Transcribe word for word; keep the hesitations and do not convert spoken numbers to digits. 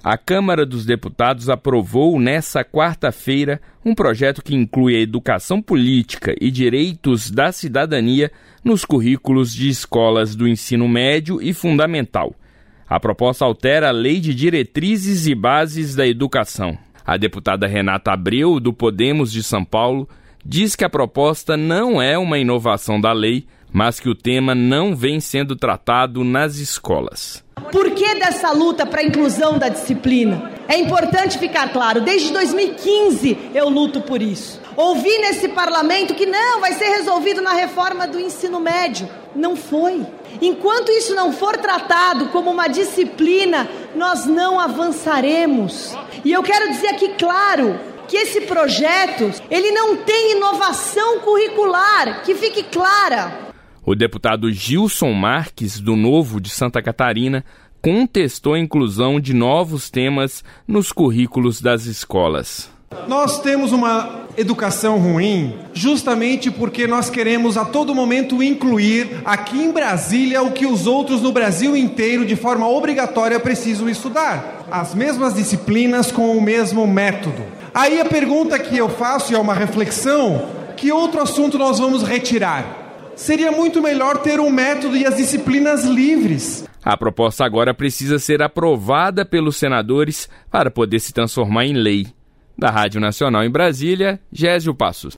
A Câmara dos Deputados aprovou nesta quarta-feira um projeto que inclui a educação política e direitos da cidadania nos currículos de escolas do ensino médio e fundamental. A proposta altera a Lei de Diretrizes e Bases da Educação. A deputada Renata Abreu, do Podemos de São Paulo, diz que a proposta não é uma inovação da lei, mas que o tema não vem sendo tratado nas escolas. Por que dessa luta para a inclusão da disciplina? É importante ficar claro, desde dois mil e quinze eu luto por isso. Ouvi nesse parlamento que não, vai ser resolvido na reforma do ensino médio. Não foi. Enquanto isso não for tratado como uma disciplina, nós não avançaremos. E eu quero dizer aqui claro que esse projeto, ele não tem inovação curricular, que fique clara. O deputado Gilson Marques, do Novo de Santa Catarina, contestou a inclusão de novos temas nos currículos das escolas. Nós temos uma educação ruim justamente porque nós queremos a todo momento incluir aqui em Brasília o que os outros no Brasil inteiro, de forma obrigatória, precisam estudar. As mesmas disciplinas com o mesmo método. Aí a pergunta que eu faço, e é uma reflexão, que outro assunto nós vamos retirar? Seria muito melhor ter um método e as disciplinas livres. A proposta agora precisa ser aprovada pelos senadores para poder se transformar em lei. Da Rádio Nacional em Brasília, Gésio Passos.